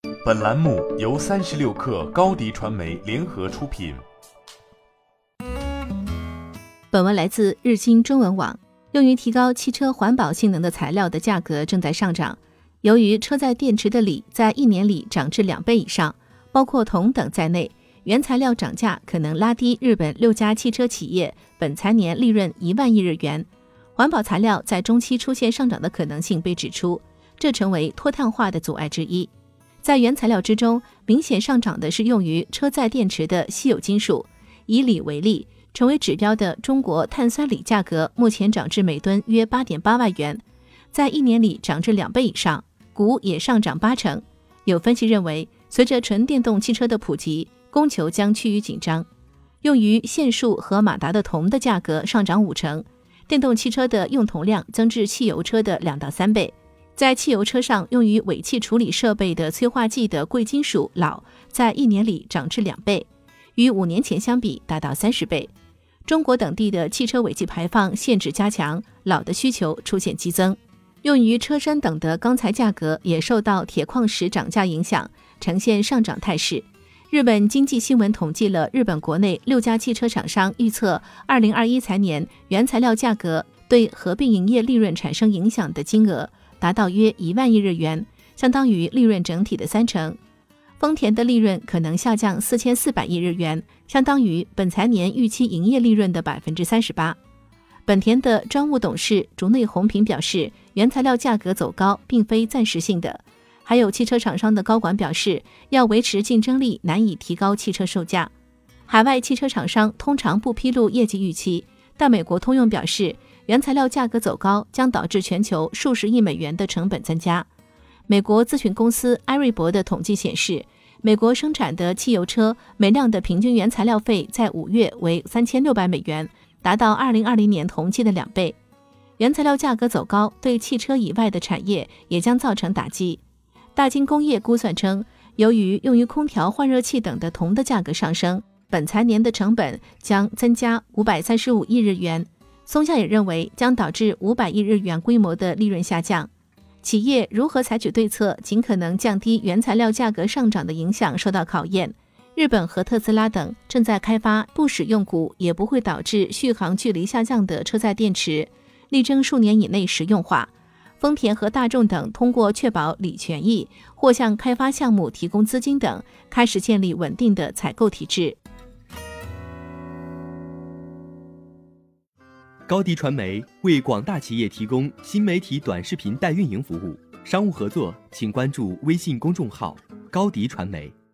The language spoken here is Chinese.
本栏目由36氪高迪传媒联合出品。 本文来自日经中文网。用于提高汽车环保性能的材料的价格正在上涨。由于车载电池的锂在1年里涨至2倍以上，包括铜等在内，原材料涨价可能拉低日本6家汽车企业本财年利润1万亿日元。环保材料在中期出现上涨的可能性被指出，这成为脱碳化的阻碍之一。在原材料之中，明显上涨的是用于车载电池的稀有金属。以锂为例，成为指标的中国碳酸锂价格目前涨至每吨约 8.8 万元，在1年里涨至2倍以上，钴也上涨80%。有分析认为，随着纯电动汽车的普及，供求将趋于紧张。用于线束和马达的铜的价格上涨50%，电动汽车的用铜量增至汽油车的2到3倍。在汽油车上用于尾气处理设备的催化剂的贵金属铑，在1年里涨至2倍，与5年前相比达到30倍。中国等地的汽车尾气排放限制加强，铑的需求出现激增。用于车身等的钢材价格也受到铁矿石涨价影响，呈现上涨态势。日本经济新闻统计了日本国内6家汽车厂商预测2021财年原材料价格对合并营业利润产生影响的金额达到约1万亿日元，相当于利润整体的30%。丰田的利润可能下降4400亿日元，相当于本财年预期营业利润的 38%。 本田的专务董事竹内宏平表示，原材料价格走高并非暂时性的。还有汽车厂商的高管表示，要维持竞争力难以提高汽车售价。海外汽车厂商通常不披露业绩预期，但美国通用表示，原材料价格走高将导致全球数十亿美元的成本增加。美国咨询公司埃瑞博的统计显示，美国生产的汽油车每辆的平均原材料费在5月为3600美元，达到2020年同期的2倍。原材料价格走高对汽车以外的产业也将造成打击。大金工业估算称，由于用于空调换热器等的铜的价格上升，本财年的成本将增加535亿日元。松下也认为将导致500亿日元规模的利润下降。企业如何采取对策，尽可能降低原材料价格上涨的影响受到考验。日本和特斯拉等正在开发不使用钴也不会导致续航距离下降的车载电池，力争数年以内实用化。丰田和大众等通过确保锂权益或向开发项目提供资金等，开始建立稳定的采购体制。 高迪传媒为广大企业提供新媒体短视频代运营服务，商务合作请关注微信公众号高迪传媒。